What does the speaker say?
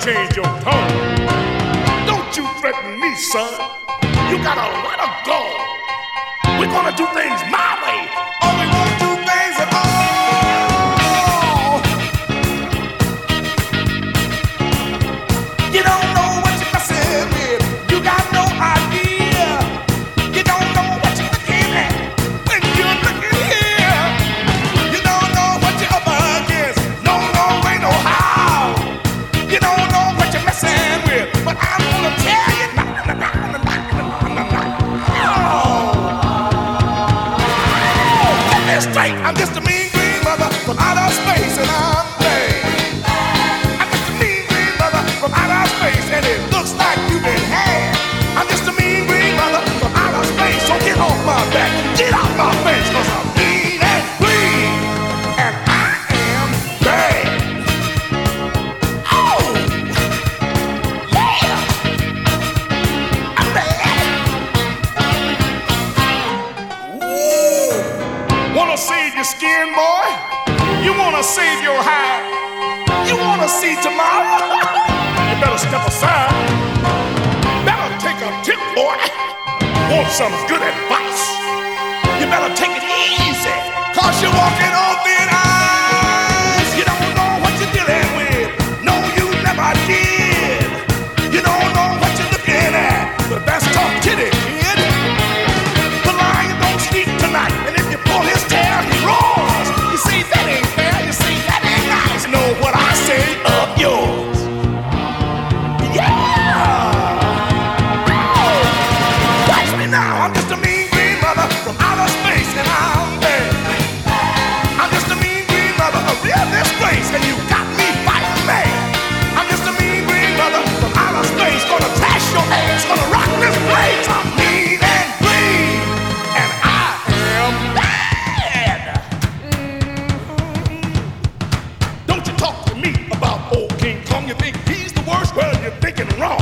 change your tone. Don't you threaten me, son. You gotta let her go. We're gonna do things my way, or we won't do things at all. You don't know what you're messing with. You got no idea. You don't know what you're looking at when you're looking here. You don't know what you're up against. No, way, no how. You don't know what you're messing with, but I'm gonna tell you. Straight. I'm just a mean green mother from outer space, and I'm lame. I'm just a mean green mother from outer space, and it looks like you've been had. I'm just a mean green mother from outer space, so get off my back, get out my face, 'cause I'm mean and green, and I am bad. Oh, yeah, I'm bad. Ooh. Wanna save your skin, boy? You wanna save your hide? You wanna see tomorrow? You better step aside. Better take a tip, boy. Want some good advice? You better take it easy, 'cause you're walking on thin ice. You don't know what you're dealing with. No, you never did. You don't know what you're looking at. But that's tough titty, kid. The lion don't sleep tonight, and if you pull his tail, he roars. You see, that ain't fair. You see, that ain't nice. Know what I say of yours? Yeah! Oh, watch me now. I'm just a mean green mother from outer space, and I'm bad. I'm just a mean green mother, a real disgrace, and you got me fighting mad. I'm just a mean green mother from outer space, gonna trash your ass, gonna rock this place. I'm mean and green, and I am bad. Don't you talk to me about old King Kong. You think he's the worst? Well, you're thinking wrong.